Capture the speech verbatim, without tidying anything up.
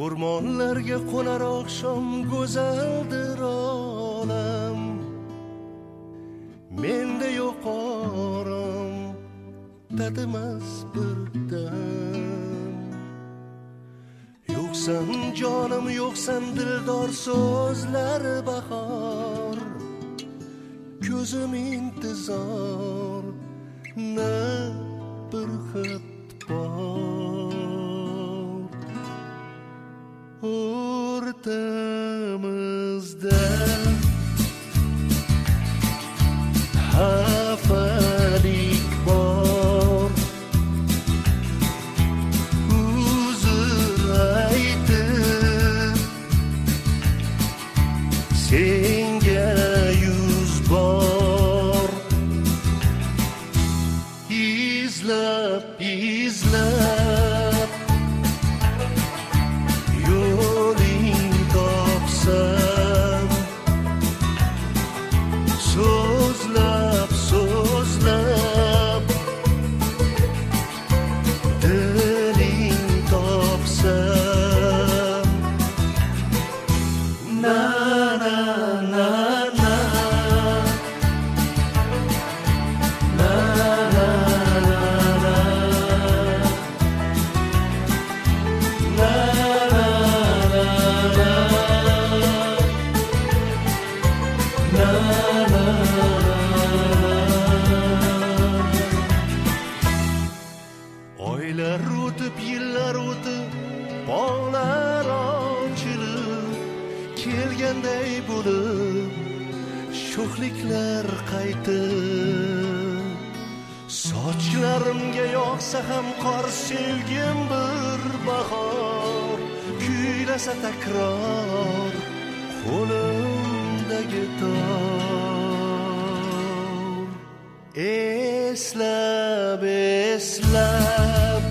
o'rmonlarga qo'nar oqshom go'zaldir olam, menda yo'q orom tatimas bir dam. Yo'qsan jonim, yo'qsan dildor so'zlari bahor, ko'zim intizor na bir xat bor. O'rtamizda xafalik bor, uzr aytib senga yuz bor. Izlab izlab yo'ling topsam, so'zlab so'zlab diling topsam, na na na na na na oylar o'tib, yillar o'tib, bog'lar ochilib, kelganday bo'lib, sho'xliklar qaytib. Sochlarimga yog'sa ham qor, sevgim bir bahor, kuylasa takror qo'limdagi tor. Eslab eslab